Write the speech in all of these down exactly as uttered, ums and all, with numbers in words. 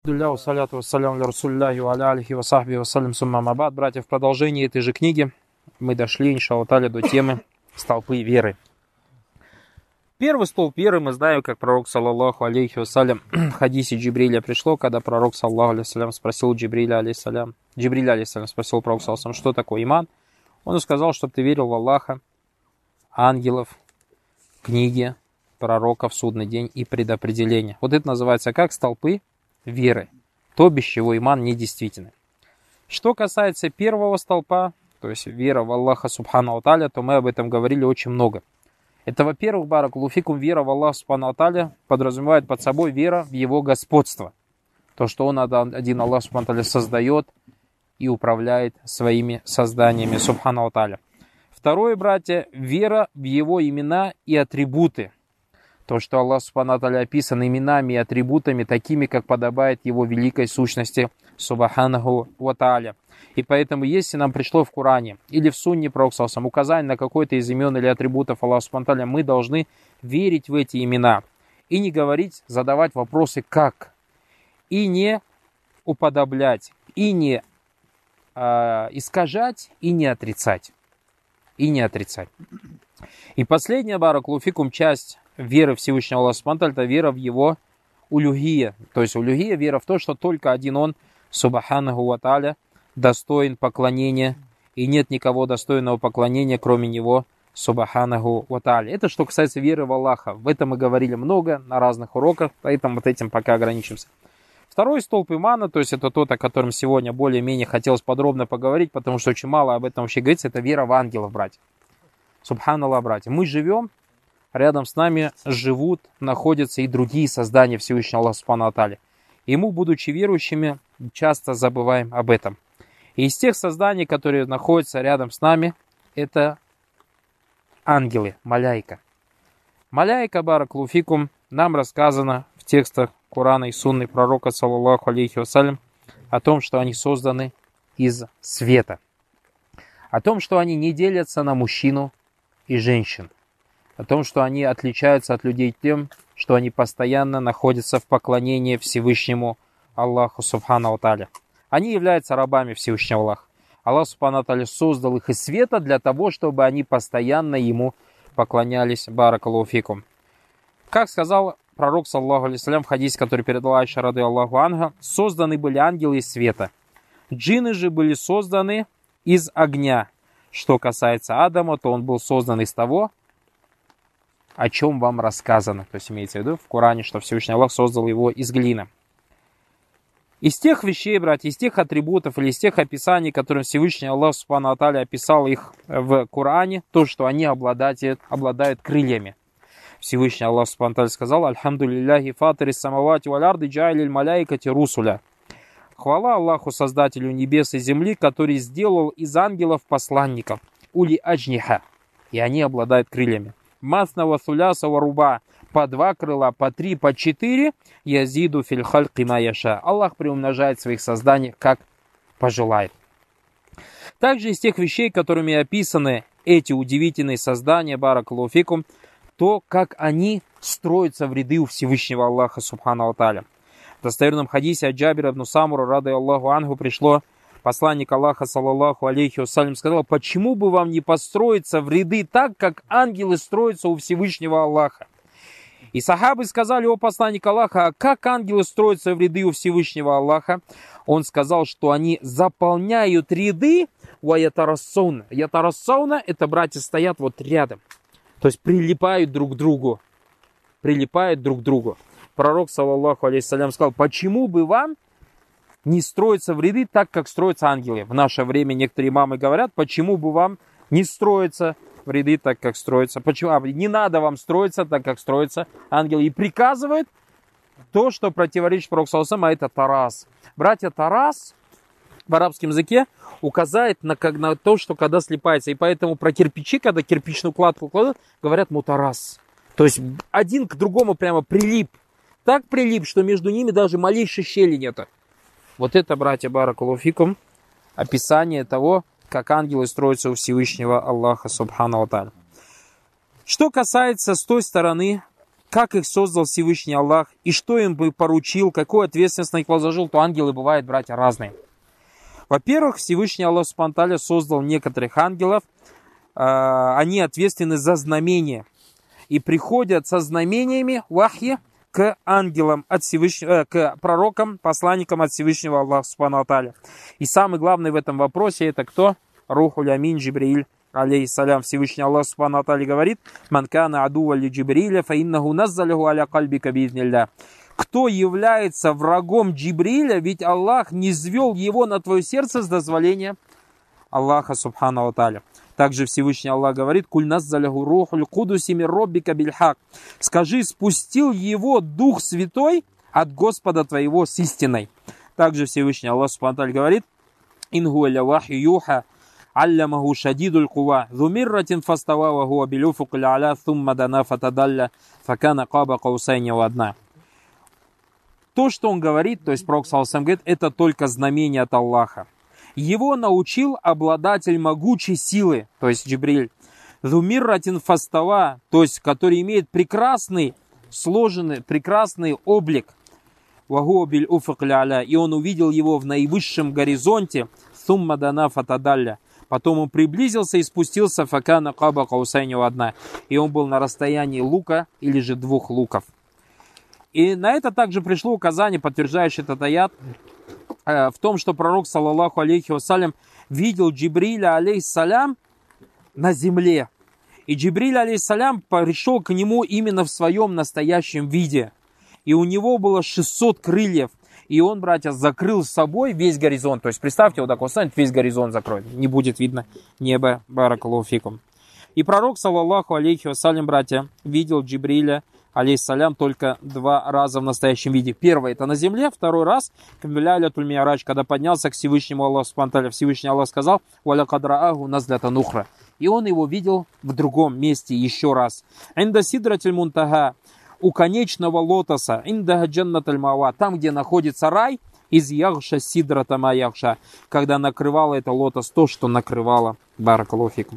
Братья, в продолжении этой же книги мы дошли, иншаллах та'аля, до темы столпы веры. Первый столб веры мы знаем, как пророк, саллаллаху алейхи вассалям, в хадисе Джибриля пришло, когда пророк, саллаллаху алейхи вассалям, спросил Джибриля, алейхиссалям, Джибриль, алейхиссалям, спросил пророк, саллаллаху алейхи вассалям, что такое иман. Он сказал, чтобы ты верил в Аллаха, ангелов, книги, пророков, судный день и предопределение. Вот это называется как столпы веры, то, без чего иман недействительный. Что касается первого столпа, то есть вера в Аллаха субхану ва тааля, то мы об этом говорили очень много. Это, во-первых, баракаллаху фикум, вера в Аллаха субхану ва тааля подразумевает под собой вера в Его господство. То, что Он один Аллах субхану ва тааля создает и управляет своими созданиями субхану ва тааля. Второе, братья, вера в Его имена и атрибуты. То, что Аллах субхану ва тааля описан именами и атрибутами, такими, как подобает Его великой сущности, субханаху ва тааля. И поэтому, если нам пришло в Коране или в Сунне пророка саллаллаху алейхи ва саллям указание на какой-то из имен или атрибутов Аллаха субхану ва тааля, мы должны верить в эти имена и не говорить, задавать вопросы «как?», и не уподоблять, и не э, искажать, и не отрицать. И не отрицать. И последняя, баракаллаху фикум, часть веры Всевышнего Аллаха субхану ва тааля, это вера в Его улюхия. То есть улюхия, вера в то, что только один Он, субханаху ва тааля, достоин поклонения, и нет никого достойного поклонения, кроме Него, субханаху ва тааля. Это что касается веры в Аллаха. В этом мы говорили много на разных уроках, поэтому вот этим пока ограничимся. Второй столб имана, то есть это тот, о котором сегодня более-менее хотелось подробно поговорить, потому что очень мало об этом вообще говорится, это вера в ангелов, братья. Субханаллах, братья. Мы живем, рядом с нами живут, находятся и другие создания Всевышнего Аллаха субхану ва тааля. И мы, будучи верующими, часто забываем об этом. И из тех созданий, которые находятся рядом с нами, это ангелы, маляйка. Маляйка, баракаллаху фикум, нам рассказано в текстах Корана и Сунны пророка, саллаллаху алейхи вассалям, о том, что они созданы из света. О том, что они не делятся на мужчину и женщин. О том, что они отличаются от людей тем, что они постоянно находятся в поклонении Всевышнему Аллаху субхану ва тааля. Они являются рабами Всевышнего Аллаха. Аллах субхану ва тааля создал их из света для того, чтобы они постоянно Ему поклонялись. Баракаллаху фикум. Как сказал пророк, саллаллаху алейхи ва саллям, в хадисе, который передала Айша ради Аллаху анха, созданы были ангелы из света. Джинны же были созданы из огня. Что касается Адама, то он был создан из того, о чем вам рассказано. То есть имеется в виду в Коране, что Всевышний Аллах создал его из глины. Из тех вещей, братья, из тех атрибутов или из тех описаний, которым Всевышний Аллах субхану ва тааля описал их в Коране, то, что они обладают, обладают крыльями. Всевышний Аллах субхану ва тааля сказал: «Альхамду лилляхи фатирис самавати валь арды джа'илил маляикати русуля». Хвала Аллаху, Создателю небес и земли, который сделал из ангелов посланников. Ули аджниха. И они обладают крыльями. Масна ва суляса ва руба. По два крыла, по три, по четыре. Язиду филь хальки ма яша. Аллах приумножает в своих созданиях, как пожелает. Также из тех вещей, которыми описаны эти удивительные создания, баракаллаху фикум, то, как они строятся в ряды у Всевышнего Аллаха субхану ва тааля. В достоверном хадисе от Джабира ибн Самура ради Аллаху анху пришло, посланник Аллаха, саллаллаху алейхи вассалям, сказал: почему бы вам не построиться в ряды так, как ангелы строятся у Всевышнего Аллаха? И сахабы сказали: о посланник Аллаха, а как ангелы строятся в ряды у Всевышнего Аллаха? Он сказал, что они заполняют ряды, ва ятарассауна. Ятарассауна — это братья стоят вот рядом, то есть прилипают друг к другу, прилипают друг к другу. Пророк, саллаллаху алейхи вассалям, сказал: почему бы вам не строиться в ряды так, как строятся ангелы? В наше время некоторые имамы говорят: почему бы вам не строиться в ряды так, как строятся? Почему? Не надо вам строиться так, как строятся ангелы. И приказывает то, что противоречит пророку, саллаллаху алейхи вассалям, а это тарас. Братья, тарас в арабском языке указывает на, как, на то, что когда слипается. И поэтому про кирпичи, когда кирпичную кладку кладут, говорят мутарас. То есть один к другому прямо прилип. Так прилип, что между ними даже малейшей щели нет. Вот это, братья, баракаллаху фикум, описание того, как ангелы строятся у Всевышнего Аллаха субхану ва тааля. Что касается с той стороны как их создал Всевышний Аллах, и что им бы поручил, какую ответственность на них возложил, то ангелы бывают, братья, разные. Во-первых, Всевышний Аллах Субхану ва Тааля создал некоторых ангелов, они ответственны за знамения, и приходят со знамениями вахьи к ангелам от Всевышнего, к пророкам, посланникам от Всевышнего Аллаха Субхану ва Тааля. И самый главный в этом вопросе это кто? Рухуль Амин Джибрииль, алейхиссалям. Всевышний Аллах Субхану ва Тааля говорит: «Ман кана адуа ли Джибрииля, фа иннаху наззалаху аля кальбика биизниллях». Кто является врагом Джибрииля, ведь Аллах низвел его на твое сердце с дозволения Аллаха Субхану ва Тааля. Также Всевышний Аллах говорит: «Куль наззаляху рухуль кудуси мир роббика бильхак». Скажи, спустил его Дух Святой от Господа твоего с истиной. Также Всевышний Аллах Субхану ва Тааля говорит: «Ин хуа илля вахью юха, аллямаху шадидуль кува, зу мирратин фастава ва хуа биль уфуқил а'ля, thумма дана фатадалля, факана қаба қаусайни ва адна». То, что он говорит, то есть Пророк саллаллаху алейхи ва саллям говорит, это только знамение от Аллаха. Его научил обладатель могучей силы, то есть Джибриль. Зумирратин фастава, то есть который имеет прекрасный, сложенный, прекрасный облик. Вахуа биль уфуқил а'ля, и он увидел его в наивысшем горизонте. Сумма дана фатадалля. Потом он приблизился и спустился, факана қаба қаусайни ва адна. И он был на расстоянии лука или же двух луков. И на это также пришло указание, подтверждающее этот аят, э, в том, что пророк, саллаллаху алейхи вассалям, видел Джибриля, алейхиссалям, на земле. И Джибриль, алейхиссалям, пришел к нему именно в своем настоящем виде. И у него было шестьсот крыльев. И он, братья, закрыл с собой весь горизонт. То есть, представьте, вот так вот станет, весь горизонт закроет. Не будет видно небо. Баракаллаху фикум. И пророк, саллаллаху алейхи вассалям, братья, видел Джибриля, алейхиссалям, только два раза в настоящем виде. Первый это на земле, второй раз, когда поднялся к Всевышнему Аллаху Субхану ва Тааля, Всевышний Аллах сказал: «Валякад рааху назлятан ухра». И он его видел в другом месте еще раз. «Инда сидратиль мунтаха», у конечного лотоса, «Инда джаннаталь мава», там, где находится рай, из яхша сидрата ма яхша, когда накрывало это лотос то, что накрывало. Баракаллаху фикум.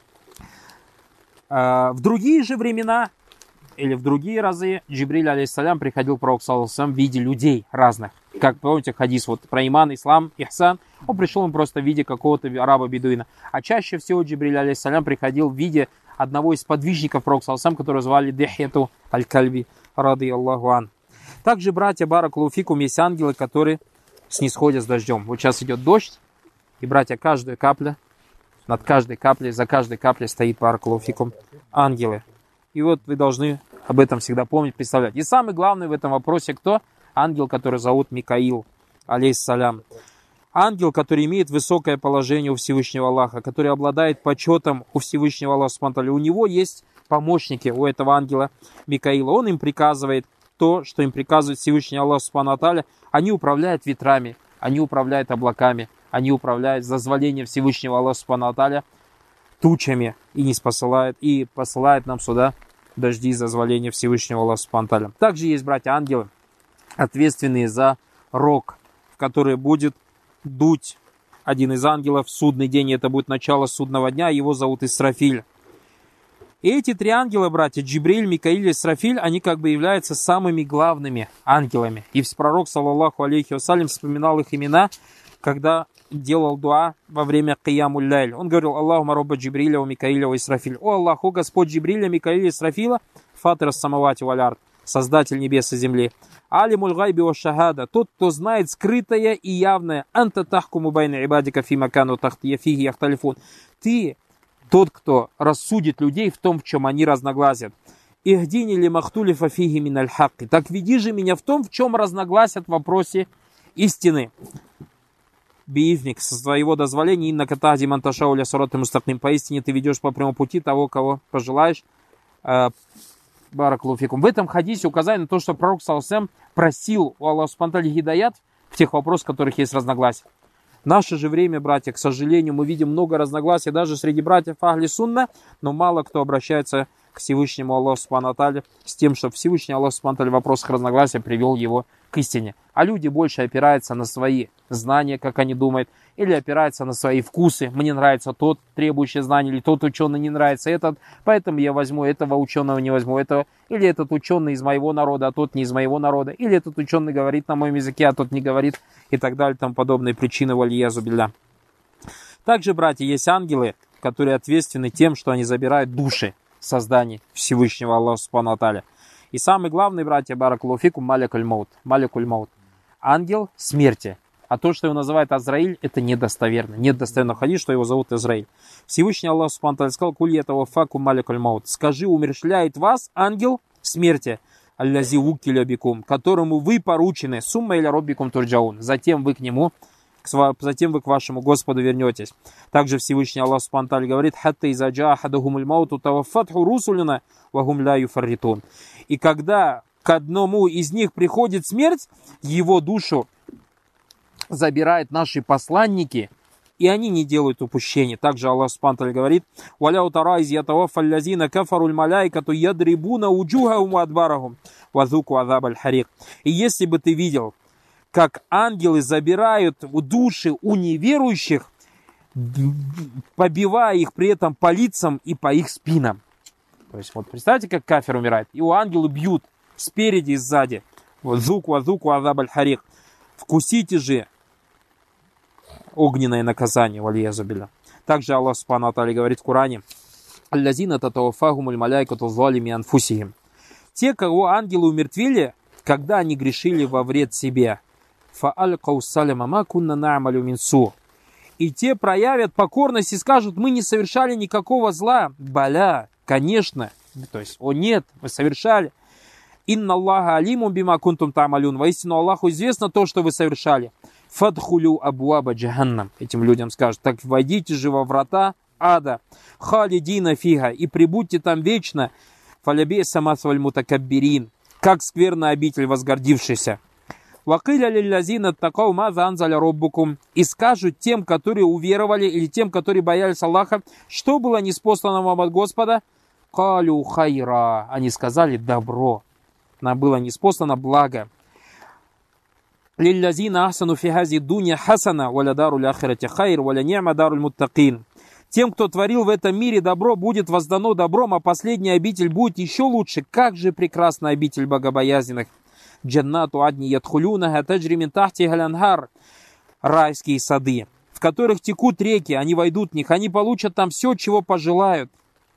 В другие же времена, или в другие разы, Джибриль, алейхиссалям, приходил к пророку, саллаллаху алейхи ва саллям, в виде людей разных. Как помните хадис вот про иман, ислам, ихсан, он пришел он просто в виде какого-то араба-бедуина. А чаще всего Джибриль, алейхиссалям, приходил в виде одного из подвижников пророка, саллаллаху алейхи ва саллям, которого звали Дихьяту аль-Кальби, ради Аллаху ан. Также, братья, баракаллаху фикум, есть ангелы, которые снисходят с дождем. Вот сейчас идет дождь, и, братья, каждая капля, над каждой каплей, за каждой каплей стоит, баракаллаху фикум, ангелы. И вот вы должны об этом всегда помнить, представлять. И самый главный в этом вопросе кто? Ангел, который зовут Микаил, алейхиссалям. Ангел, который имеет высокое положение у Всевышнего Аллаха, который обладает почетом у Всевышнего Аллаха Субхану ва Тааля. У него есть помощники, у этого ангела Микаила. Он им приказывает то, что им приказывает Всевышний Аллах Субхану ва Тааля. Они управляют ветрами, они управляют облаками, они управляют с дозволения Всевышнего Аллаха Субхану ва Тааля тучами и не посылает, и посылает нам сюда дожди с дозволения Всевышнего Аллаха Субхану ва Тааля. Также есть, братья, ангелы, ответственные за рог, в который будет дуть один из ангелов в судный день. Это будет начало судного дня, его зовут Исрафиль. И эти три ангела, братья, Джибриль, Микаиль и Исрафиль, они как бы являются самыми главными ангелами. И пророк, саллаллаху алейхи ва саллям, вспоминал их имена, когда делал дуа во время Киямуль Лайль. Он говорил: «Аллахума робба Джибриля ва Микаиля ва Исрафиль». О Аллах, о Господь Джибриля, Микаиля и Исрафила, фатир ас-самавати валь ард, создатель небес и земли. Алимуль гайби ва шахада, тот, кто знает скрытое и явное. Анта тахкуму байна ибадика фи макану тахтия фиги яхталифун. Ты тот, кто рассудит людей в том, в чем они разногласят. Ихдини ли махтулифа фиги миналь хакки. Так веди же меня в том, в чем разногласят в вопросе истины. Биивник, со своего дозволения, инна катади манташауля сураты мустакним. Поистине ты ведешь по прямому пути того, кого пожелаешь. Баракаллаху фикум. В этом хадисе указание на то, что пророк, саллаллаху алейхи ва саллям, просил у Аллаха субхану ва тааля гидаят в тех вопросах, в которых есть разногласия. В наше же время, братья, к сожалению, мы видим много разногласий даже среди братьев Ахли Сунна, но мало кто обращается к Всевышнему Аллаху Субхану ва Тааля с тем, чтобы Всевышний Аллах Субхану ва Тааля в вопросах разногласия привел его к истине. А люди больше опираются на свои знания, как они думают, или опираются на свои вкусы. Мне нравится тот требующий знаний, или тот ученый не нравится этот, поэтому я возьму этого ученого, не возьму этого. Или этот ученый из моего народа, а тот не из моего народа. Или этот ученый говорит на моем языке, а тот не говорит. И так далее, там подобные причины валиязу билля. Также, братья, есть ангелы, которые ответственны тем, что они забирают души созданий Всевышнего Аллаха Субхану ва Тааля. И самый главный, братья, баракаллаху фикум, малякуль маут. Малякуль маут. Ангел смерти. А то, что его называют Азраиль, это недостоверно. Нет достоверного хадиса, что его зовут Азраиль. Всевышний Аллах Субхану ва Тааля сказал: «Куль этого факу малякуль маут». Скажи, умерщвляет вас ангел смерти, аллази вуккиля бикум, которому вы поручены, сумма иля роббикум турджаун. Затем вы к нему, затем вы к вашему Господу вернетесь. Также Всевышний Аллах Субхану ва Тааля говорит: «Хатта иза джаа ахадухумуль мауту таваффатху русулюна ва гум ла юфарритун». И когда к одному из них приходит смерть, его душу забирают наши посланники, и они не делают упущений. Также Аллах Субхану ва Тааля говорит: «Валяу тара из ятаваффа аллазина кафаруль маляикату ядрибуна уджухахум ва адбарахум ва зуку азаб аль-харик». И если бы ты видел, как ангелы забирают души у неверующих, побивая их при этом по лицам и по их спинам. То есть, вот представьте, как кафир умирает. Его ангелы бьют спереди и сзади. Вот зук ва зуку азаб аль-харик. Вкусите же огненное наказание, валиязу билля. Также Аллах Субхану ва Тааля говорит в Коране: «Аллазина татаваффахумуль маляикату залими анфусихим». Те, кого ангелы умертвили, когда они грешили во вред себе. «Фаалькау саляма ма кунна на'малю мин су». И те проявят покорность и скажут: мы не совершали никакого зла. Баля, конечно. То есть, о нет, мы совершали. Инна Аллаха алимум бима кунтум та'малюн. Воистину Аллаху известно то, что вы совершали. Фадхулю абуаба джаханнам. Этим людям скажут: так войдите же во врата ада. Халидина фига. И прибудьте там вечно. Фаляби самасваль мутакаббирин. Как скверна обитель возгордившийся. Вакиля лиллазина такау маза анзаля роббукум. И скажут тем, которые уверовали, или тем, которые боялись Аллаха, что было ниспослано вам от Господа. Калю хайра. Они сказали: добро. Нам было ниспослано благо. Лиллазина ахсану фи хази дуня хасана валя даруль ахирати хайр валя ни'ма даруль муттакин. Тем, кто творил в этом мире добро, будет воздано добром, а последняя обитель будет еще лучше. Как же прекрасна обитель богобоязненных. Джаннату адни ядхулюнага таджри мин тахтиха аль-анхар. Райские сады, в которых текут реки, они войдут в них, они получат там все, чего пожелают.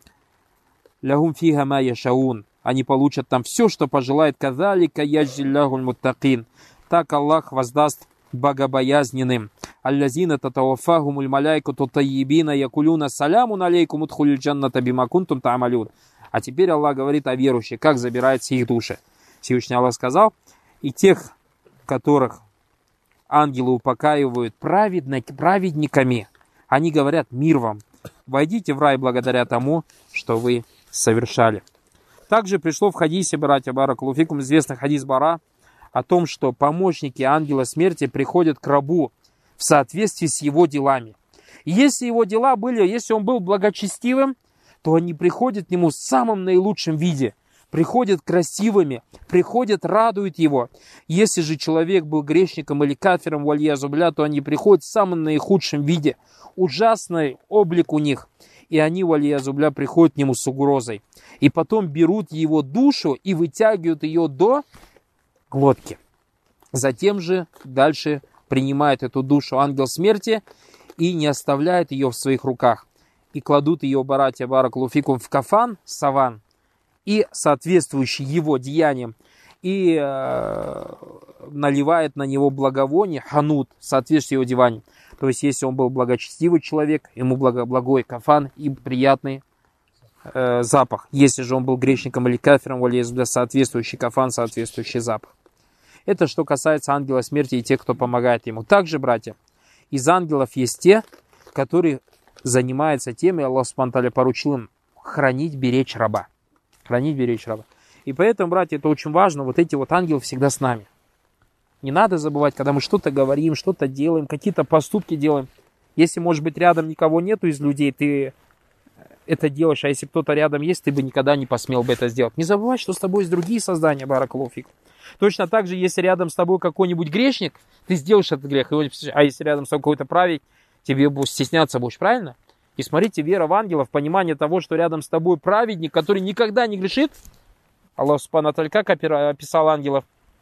Лягум фига ма яшаун. Они получат там все, что пожелает. Казалика яджиллахуль муттакин. Так Аллах воздаст богобоязненным. Аллазина татаваффахумуль маляйкату таййибина якулюна салямун алейкум удхулюль джанната бима кунтум та'малюн. А теперь Аллах говорит о верующих, как забирается их души. Всевышний Аллах сказал: и тех, которых ангелы упокаивают праведно, праведниками, они говорят: мир вам, войдите в рай благодаря тому, что вы совершали. Также пришло в хадисе, братья баракаллаху фикум, известный хадис Бара, о том, что помощники ангела смерти приходят к рабу в соответствии с его делами. И если его дела были, если он был благочестивым, то они приходят к нему в самом наилучшем виде. Приходят красивыми, приходят, радуют его. Если же человек был грешником или кафиром, вальязу билля, то они приходят в самом наихудшем виде. Ужасный облик у них. И они, вальязу билля, приходят к нему с угрозой. И потом берут его душу и вытягивают ее до глотки. Затем же дальше принимает эту душу ангел смерти и не оставляет ее в своих руках. И кладут ее, братья баракаллаху фикум, в кафан, саван, и соответствующий его деяниям, и э, наливает на него благовоние, ханут, соответствующий его деяниям. То есть, если он был благочестивый человек, ему благо, благой кафан и приятный э, запах. Если же он был грешником или кафиром, соответствующий кафан, соответствующий запах. Это что касается ангела смерти и тех, кто помогает ему. Также, братья, из ангелов есть те, которые занимаются тем, и Аллах Субхану ва Тааля поручил им хранить, беречь раба. Хранить, беречь раба. И поэтому, братья, это очень важно. Вот эти вот ангелы всегда с нами. Не надо забывать, когда мы что-то говорим, что-то делаем, какие-то поступки делаем. Если, может быть, рядом никого нету из людей, ты это делаешь, а если кто-то рядом есть, ты бы никогда не посмел бы это сделать. Не забывай, что с тобой есть другие создания, баракаллаху фик. Точно так же, если рядом с тобой какой-нибудь грешник, ты сделаешь этот грех, а если рядом с тобой какой-то праведник, тебе будешь стесняться будешь, правильно? И смотрите, вера в ангелов, понимание того, что рядом с тобой праведник, который никогда не грешит. Аллах субхану ва тааля как описал ангелов?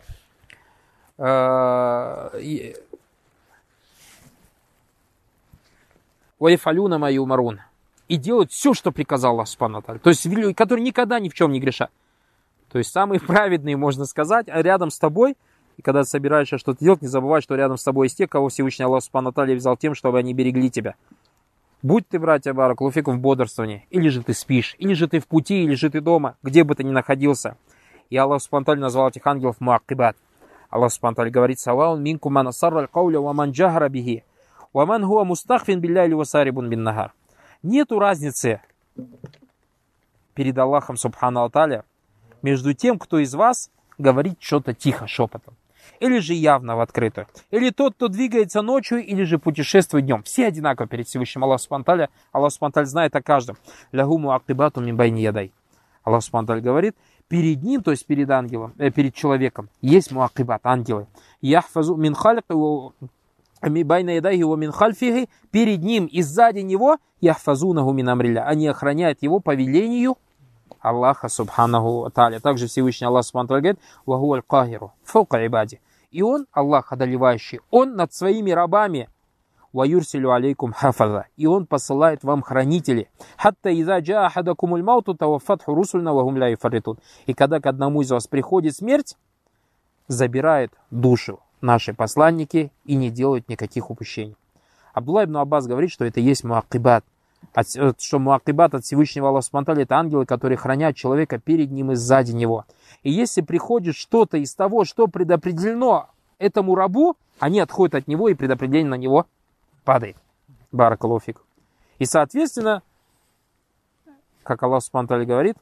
«Ваифалюна мою марун». И делают все, что приказал Аллах субхану ва тааля. То есть, которые никогда ни в чем не грешат. То есть, самые праведные, можно сказать, а рядом с тобой, и когда ты собираешься что-то делать, не забывай, что рядом с тобой есть те, кого Всевышний Аллах субхану ва тааля взял тем, чтобы они берегли тебя. Будь ты, братья, баракаллаху фикум, в бодрствовании, или же ты спишь, или же ты в пути, или же ты дома, где бы ты ни находился. И Аллах субхану ва тааля назвал этих ангелов муаккибат. Аллах субхану ва тааля говорит: «Саваун минкум ман ассарра аль-кауля ва ман джахара бихи, ва ман хуа мустахфин билляйли ва сарибун бин нахар». Нету разницы перед Аллахом субхану ва тааля между тем, кто из вас говорит что-то тихо, шепотом, или же явно в открытую, или тот, кто двигается ночью, или же путешествует днем. Все одинаково перед Всевышним Аллахом субхану ва тааля. Аллах субхану ва тааля знает о каждом. «Лягу муаккибату мин байни ядай». Аллах субхану ва тааля говорит, перед ним, то есть перед ангелом, э, перед человеком, есть муаккибат, ангелы. «Яхфазу мин халик байна ядайхи ва мин хальфихи». Перед ним и сзади него яхфазунаху мин амрилля. Они охраняют его по велению Аллаха субханаху ва тааля. Также Всевышний Аллах субхану ва тааля говорит: «Ва хуаль кахиру фаука ибади». И он, Аллах одолевающий, он над своими рабами. «Ва юрсилю алейкум хафаза». И он посылает вам хранителей. «Хатта иза джаа ахадакумуль мауту таваффатху русульна ва гум ля юфарритун». И когда к одному из вас приходит смерть, забирает душу наши посланники и не делают никаких упущений. Абдулла ибн Аббас говорит, что это есть муаккибат. Что муаккибат от Всевышнего Аллаха субхану ва тааля — это ангелы, которые хранят человека перед ним и сзади него. И если приходит что-то из того, что предопределено этому рабу, они отходят от него, и предопределение на него падает. Баракаллаху фик. И соответственно, как Аллах субхану ва тааля говорит: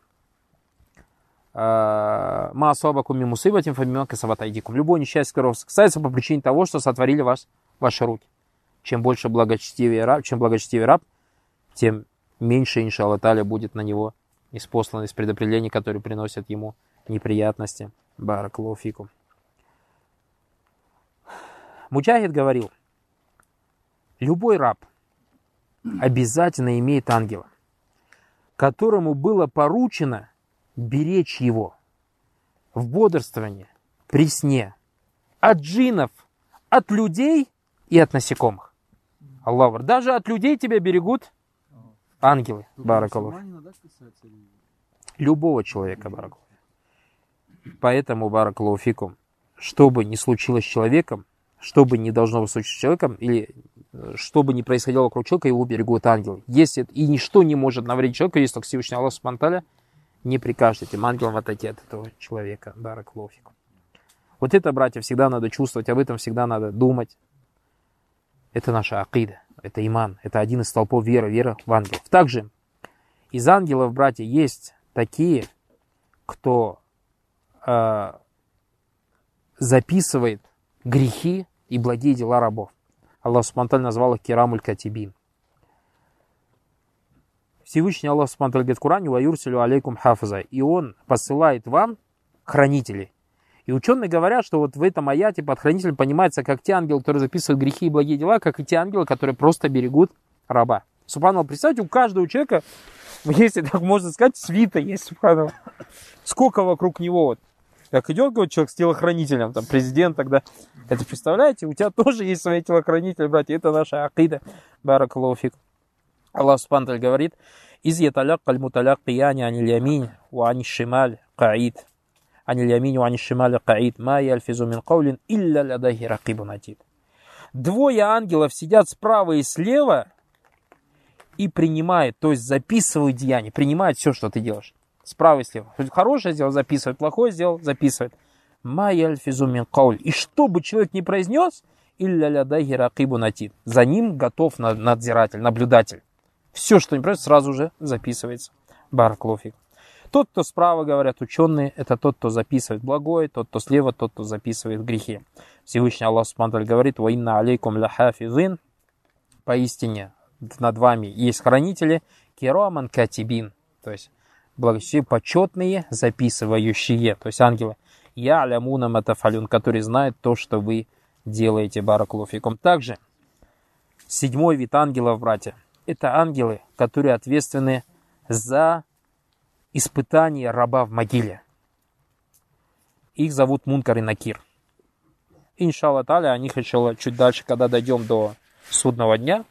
«Ма асабакум мин мусибатин фа бимма касабат айдикум». Любое несчастье, которое вас касается, по причине того, что сотворили вас ваши руки. Чем больше благочестивее раб, чем благочестивее раб, тем меньше, иншаллах тааля, будет на него испослано из предопределений, которые приносят ему неприятности. Баракаллаху фикум. Муджахид говорил: любой раб обязательно имеет ангела, которому было поручено беречь его в бодрствовании, при сне, от джиннов, от людей и от насекомых. Аллах, даже от людей тебя берегут ангелы. Баракаллаху. Любого человека, баракаллаху. Поэтому, баракаллаху фикум, что бы ни случилось с человеком, что бы ни должно быть случиться с человеком, или что бы ни происходило вокруг человека, его берегут ангелы. Если, и ничто не может навредить человеку, если только Всевышний Аллах субхану ва тааля не прикажет этим ангелам отойти от этого человека. Баракаллаху фикум. Вот это, братья, всегда надо чувствовать, об этом всегда надо думать. Это наша акида, это иман, это один из столпов веры, вера в ангелов. Также из ангелов, братья, есть такие, кто э, записывает грехи и благие дела рабов. Аллах субхану ва тааля назвал их кирамуль катибин. Всевышний Аллах субхану ва тааля говорит в Коране: «Ва юрсилю алейкум хафаза». И он посылает вам хранителей. И ученые говорят, что вот в этом аяте под хранителем понимается как те ангелы, которые записывают грехи и благие дела, как и те ангелы, которые просто берегут раба. Субханаллах, представьте, у каждого человека, если так можно сказать, свита есть, субханаллах. Сколько вокруг него вот. Как идет говорит, человек с телохранителем, там президент тогда. Это представляете, у тебя тоже есть свои телохранители, братья. Это наша акида. Баракаллаху фик. Аллах субхану ва тааля говорит: «Из яталяккаль муталяккияни аниль ямин ва аниш шималь каид». Аниль ямин ва аниш шималь каид. Ма яльфизу мин каулин илля ладайхи ракибун атид. Двое ангелов сидят справа и слева и принимают, то есть записывают деяния, принимают все, что ты делаешь. Справа и слева. Хорошее сделал, записывает. Плохое сделал, записывает. Ма яльфизу мин кауль. И что бы человек ни произнес, илля ладайхи ракибун атид. За ним готов надзиратель, наблюдатель. Все, что не произносит, сразу же записывается. Баракаллаху фик. Тот, кто справа, говорят ученые, это тот, кто записывает благое, тот, кто слева, тот, кто записывает грехи. Всевышний Аллах субхану ва тааля говорит: «Ва инна алейкум ля хафизин». Поистине над вами есть хранители, Кираман катибин, то есть благочестивые, почетные, записывающие, то есть ангелы. Я алямуна матафалюн, которые знают то, что вы делаете, баракаллаху фикум. Также седьмой вид ангелов, братья, это ангелы, которые ответственны за испытание раба в могиле. Их зовут Мункар и Накир. Иншаллах та'аля, о них еще чуть дальше, когда дойдем до судного дня,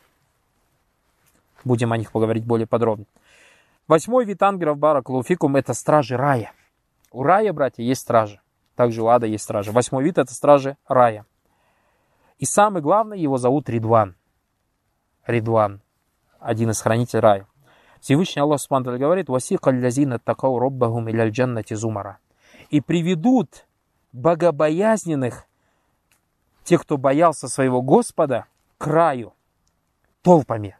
будем о них поговорить более подробно. Восьмой вид ангелов, баракаллаху фикум, это стражи рая. У рая, братья, есть стражи. Также у ада есть стражи. Восьмой вид это стражи рая. И самый главный, его зовут Ридван. Ридван, один из хранителей рая. Всевышний Аллах Субхану ва Тааля говорит: «Васика аллазина такау роббахум иляль джаннати зумара». И приведут богобоязненных, тех, кто боялся своего Господа, к раю толпами.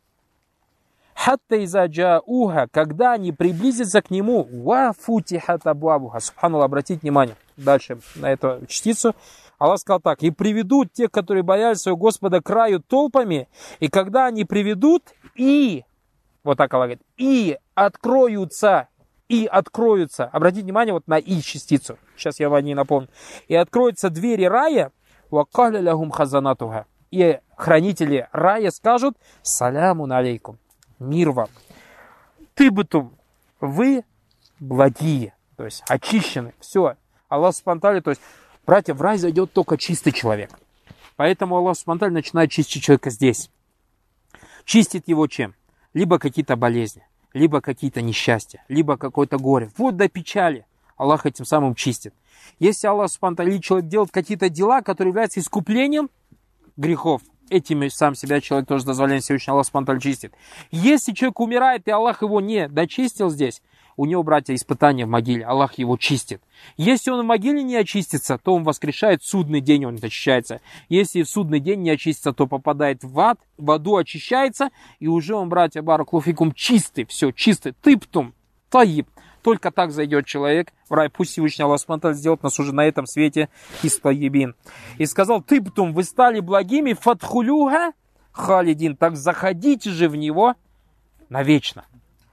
Хатта иза джауха, когда они приблизятся к нему, ва футихат абуабуха. Субханаллах, обратите внимание дальше на эту частицу. Аллах сказал так: и приведут тех, которые боялись своего Господа, к краю толпами, и когда они приведут, и, вот так Аллах говорит, и откроются, и откроются, обратите внимание вот на и частицу, сейчас я вам не напомню, и откроются двери рая, вакаля лахум хазанатуха, и хранители рая скажут: салямун алейкум, мир вам. Тыбтум, вы благие, то есть очищены, все. Аллах Субхану ва Тааля, то есть, братья, в рай зайдет только чистый человек. Поэтому Аллах Субхану ва Тааля начинает чистить человека здесь. Чистит его чем? Либо какие-то болезни, либо какие-то несчастья, либо какое-то горе. Вот до печали Аллах этим самым чистит. Если Аллах Субхану ва Тааля, человек делает какие-то дела, которые являются искуплением грехов, этими сам себя человек тоже дозволяет, Всевышний Аллах Субхану ва Тааля чистит. Если человек умирает, и Аллах его не дочистил здесь, у него, братья, испытания в могиле, Аллах его чистит. Если он в могиле не очистится, то он воскрешает, в судный день он очищается. Если в судный день не очистится, то попадает в ад, в аду очищается, и уже он, братья, баракаллаху фикум, чистый, все, чистый, тыптум, таиб. Только так зайдет человек в рай. Пусть Всевышний Аллах Субхану ва Тааля сделает нас уже на этом свете из таибин. И сказал: тыптум, вы стали благими, фатхулюха халидин, так заходите же в него навечно.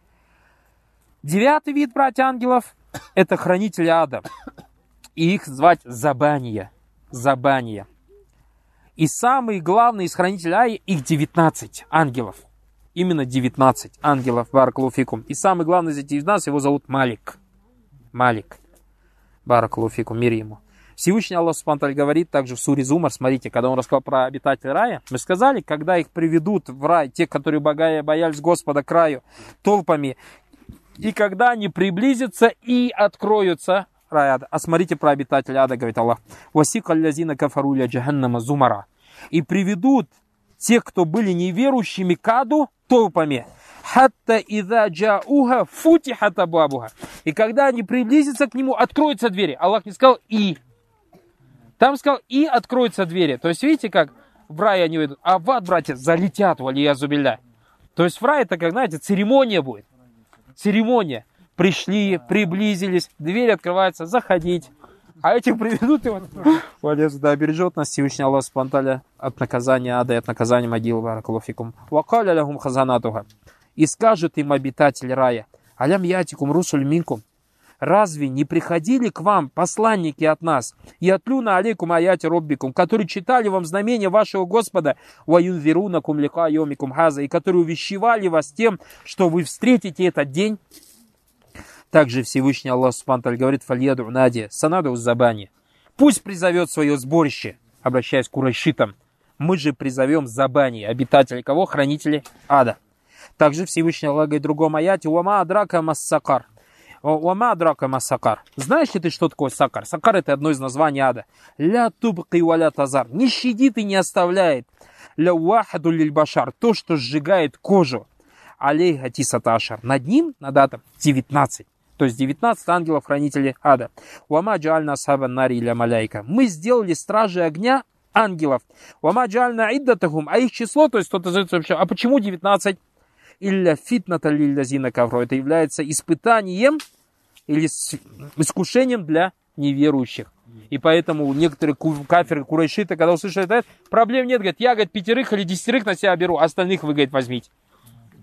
Девятый вид, братья, ангелов, это хранители ада. И их звать Забания. Забания. И самый главный из хранителей ада, их девятнадцать ангелов. Именно девятнадцать ангелов, баракаллаху фикум. И самый главный из этих девятнадцати, его зовут Малик. Малик. Баракаллаху фикум, мир ему. Всевышний Аллах Субхану ва Тааля говорит также в суре Зумар, смотрите, когда он рассказал про обитателей рая, мы сказали, когда их приведут в рай, те, которые боялись Господа, к раю, толпами, и когда они приблизятся и откроются рай ада. А смотрите про обитателя ада, говорит Аллах. «Васика аллазина кафару ля джаханнама зумара». И приведут тех, кто были неверующими, к аду толпами. «Хатта иза джауха футихат абуабуха». И когда они приблизятся к нему, откроются двери. Аллах не сказал «и». Там сказал «и откроются двери». То есть, видите, как в рай они выйдут, а в ад, братья, залетят, валиязу билля. То есть в рай это, как, знаете, церемония будет. Церемония. Пришли, приблизились, дверь открывается, заходить. А этих приведут и вот, да, бережет нас Всевышний Аллах Субхану ва Тааля от наказания ада и от наказания могилы, баракаллаху фикум. Вакаля лахум хазанатуха. И скажут им обитатели рая: алям ятикум русуль минкум. Разве не приходили к вам посланники от нас, и атлюна алейкум аяти роббикум, которые читали вам знамения вашего Господа, ваюнзирунакум лика йомикум хаза, и которые увещевали вас тем, что вы встретите этот день? Также Всевышний Аллах Субхану ва Тааля говорит: фальяду нади санаду забани. Пусть призовет свое сборище, обращаясь к курайшитам. Мы же призовем забани, обитателей кого? Хранителей ада. Также Всевышний Аллах говорит в другом аяте: уама адрака массакар. Уама адрака массакар. Знаешь ли ты, что такое сакар? Сакар — это одно из названий ада. Ля тубки валя тазар. Не щадит и не оставляет. Ля уахаду лиль башар. То, что сжигает кожу. Алейха тисаташар. Над ним, над атом, девятнадцать. То есть девятнадцать ангелов-хранителей ада. Уама джальна асхаба нари ля маляйка. Мы сделали стражи огня ангелов. Уама джальна иддатахум. А их число, то есть кто-то задается вообще, а почему девятнадцать? Илля фитната лиллязина кавро. Это является испытанием или искушением для неверующих. И поэтому некоторые кафиры, курайшиты, когда услышали это, проблем нет, говорят, я, говорит, пятерых или десятерых на себя беру, остальных вы, говорит, возьмите.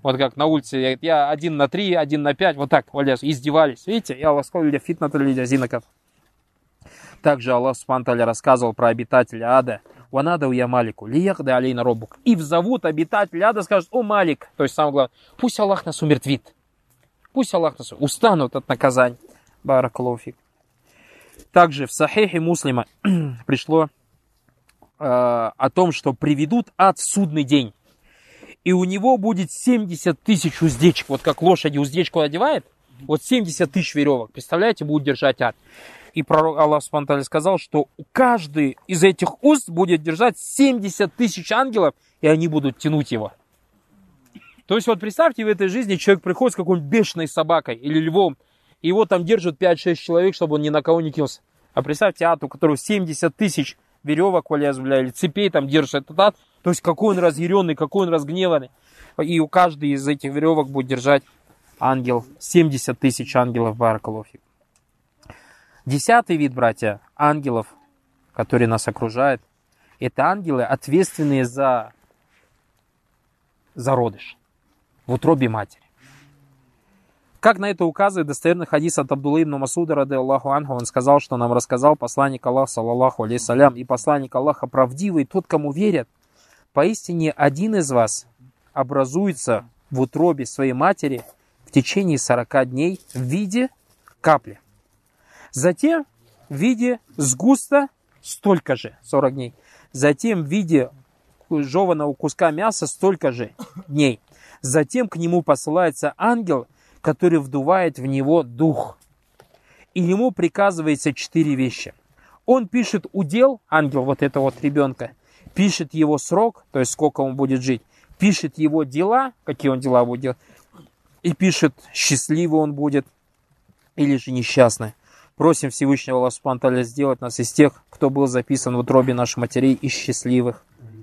Вот как на улице, я один на три, один на пять, вот так, валяс, издевались. Видите, я Аллах сказал, фитната лидя зинаков. Также Аллах Субхану ва Тааля рассказывал про обитателя ада. «Ванадау я Малику, лиякда алейна роббук». И взовут обитателя ада, скажут: «О, Малик». То есть самое главное, пусть Аллах нас умертвит. Пусть Аллах нас устанут от наказания. Баракаллаху фик. Также в Сахихе Муслима пришло э, о том, что приведут ад в судный день. И у него будет семьдесят тысяч уздечек. Вот как лошади уздечку одевает, вот семьдесят тысяч веревок. Представляете, будут держать ад. И пророк Аллах Субхану ва Тааля сказал, что каждый из этих уст будет держать семьдесят тысяч ангелов, и они будут тянуть его. То есть вот представьте, в этой жизни человек приходит с какой-нибудь бешеной собакой или львом, и его там держат пять-шесть человек, чтобы он ни на кого не кинулся. А представьте ад, у которого семьдесят тысяч веревок, или цепей там держит этот ад. То есть какой он разъяренный, какой он разгневанный. И у каждой из этих веревок будет держать ангел, семьдесят тысяч ангелов. Баракаллаху фик. Десятый вид, братья, ангелов, которые нас окружают, это ангелы, ответственные за зародыш в утробе матери. Как на это указывает достоверный хадис от Абдуллы ибн Масуда, ради Аллаху анху, он сказал, что нам рассказал посланник Аллаха, саллаллаху алейхи салям, и посланник Аллаха правдивый, тот, кому верят. Поистине один из вас образуется в утробе своей матери в течение сорока дней в виде капли. Затем в виде сгуста столько же, сорок дней. Затем в виде жеваного куска мяса столько же дней. Затем к нему посылается ангел, который вдувает в него дух. И ему приказывается четыре вещи. Он пишет удел, ангел вот этого вот ребенка, пишет его срок, то есть сколько он будет жить, пишет его дела, какие он дела будет делать, и пишет, счастливый он будет или же несчастный. Просим Всевышнего Аллаха Субхану ва Тааля сделать нас из тех, кто был записан в утробе наших матерей, из счастливых.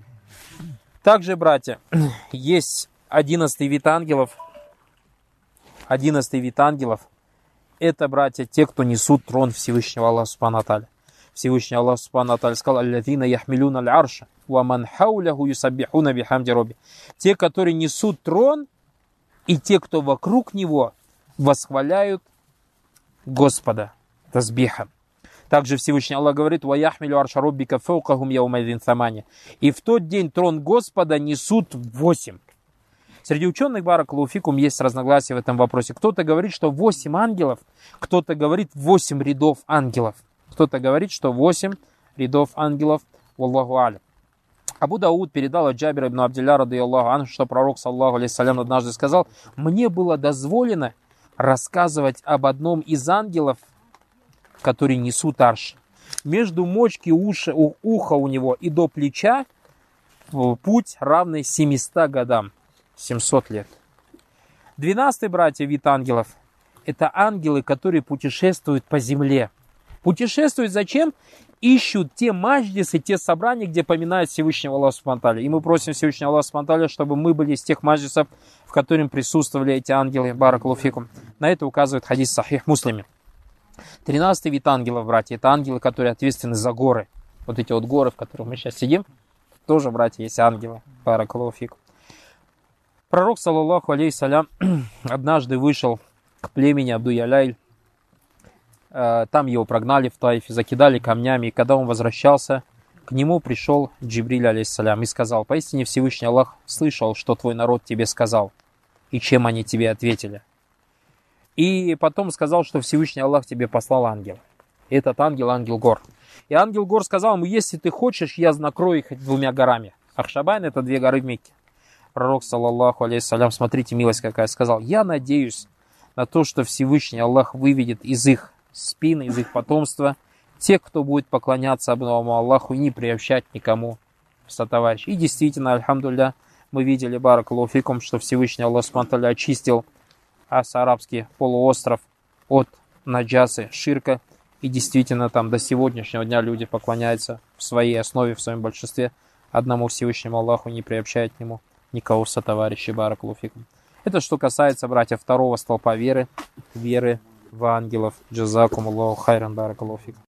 Также, братья, есть одиннадцатый вид ангелов. Одиннадцатый вид ангелов. Это, братья, те, кто несут трон Всевышнего Аллаха Субхану ва Тааля. Всевышний Аллах Субхану ва Тааля сказал: «Аллазина яхмилуна аль-арша, ва ман хауляху юсаббихуна бихамди робби». Те, которые несут трон, и те, кто вокруг него, восхваляют Господа. Тазбиха. Также Всевышний Аллах говорит: «Ва яхмилу арша роббика фаукахум яумайдин самани». И в тот день трон Господа несут восемь. Среди ученых, баракаллаху фикум, есть разногласия в этом вопросе. Кто-то говорит, что восемь ангелов, кто-то говорит восемь рядов ангелов. Кто-то говорит, что восемь рядов ангелов. Валлаху алям. Абу Дауд передал от Джабира ибн Абдилля, ради Аллаху анху, что пророк, саллаху алейхи салям, однажды сказал: «Мне было дозволено рассказывать об одном из ангелов, который несут арш. Между мочки уши, у, уха у него и до плеча путь равный семистам годам. семьсот лет. Двенадцатый, братья, вид ангелов. Это ангелы, которые путешествуют по земле. Путешествуют зачем? Ищут те маджлисы, те собрания, где поминают Всевышнего Аллаха Субхану ва Тааля. И мы просим Всевышнего Аллаха Субхану ва Тааля, чтобы мы были из тех маджлисов, в которых присутствовали эти ангелы. Баракаллаху фикум. На это указывает хадис Сахих Муслиме. Тринадцатый вид ангелов, братья, это ангелы, которые ответственны за горы. Вот эти вот горы, в которых мы сейчас сидим, тоже, братья, есть ангелы. Баракаллаху фикум. Пророк, саллаллаху алейхи салям, однажды вышел к племени Абду-Яляль. Там его прогнали в Таифе, закидали камнями. И когда он возвращался, к нему пришел Джибриль, алейхиссалям, и сказал: «Поистине Всевышний Аллах слышал, что твой народ тебе сказал, и чем они тебе ответили. И потом сказал, что Всевышний Аллах тебе послал ангела. Этот ангел, ангел гор. И ангел гор сказал ему: если ты хочешь, я накрою их двумя горами». Ахшабайн — это две горы в Мекке. Пророк, саллаллаху алейхи салям, смотрите, милость какая, сказал: «Я надеюсь на то, что Всевышний Аллах выведет из их спины, из их потомства тех, кто будет поклоняться одному Аллаху и не приобщать никому в сотоварищ». И действительно, альхамдулля, мы видели, баракаллаху фикум, что Всевышний Аллах субхану ва тааля очистил ас-арабский полуостров от наджасы, ширка. И действительно, там до сегодняшнего дня люди поклоняются в своей основе, в своем большинстве одному Всевышнему Аллаху, не приобщают к нему никого в сотоварищи. Баракаллаху фикум. Это что касается, братья, второго столпа веры, веры в ангелов. Джазакум Аллаху хайран, баракаллаху фикум.